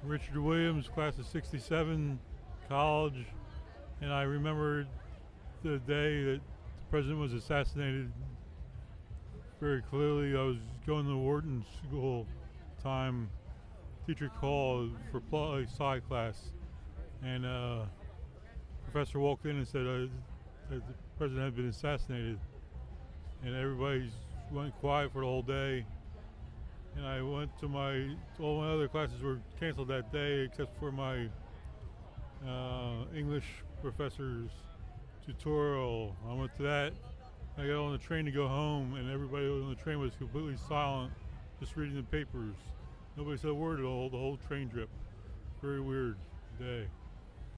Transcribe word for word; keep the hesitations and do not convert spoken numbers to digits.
Richard Williams, class of sixty-seven, college, and I remember the day that the president was assassinated very clearly. I was going to Wharton School time. Teacher called for pl- sci class, and uh, professor walked in and said uh, that the president had been assassinated, and everybody went quiet for the whole day. And I went to my, all my other classes were canceled that day except for my uh, English professor's tutorial. I went to that. I got on the train to go home, and everybody on the train was completely silent, just reading the papers. Nobody said a word at all the whole train trip. Very weird day.